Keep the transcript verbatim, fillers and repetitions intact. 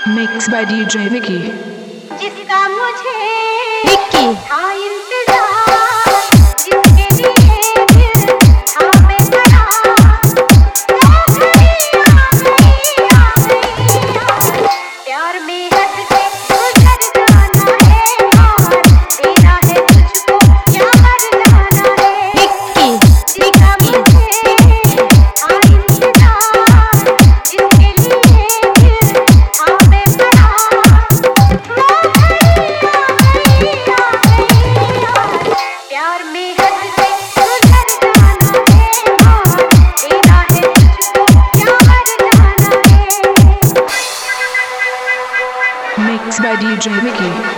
Mixed by D J Vicky. जिसका मुझे विक्की था इंतजार, जिसके लिए दिल था बेकरार, वो घड़ी आ गई, आ गई, आ गई। प्यार में हंस के गुजर जाना है और देना है तुझको क्या कर जाना है। विक्की जिसका मुझे था इंतजार, जिसके लिए दिल था बेकरार, वो घड़ी आ गई, आ गई, आ गई। प्यार में हंस के गुजर जाना है और देना है तुझको क्या कर जाना है। Mixed by D J Vicky.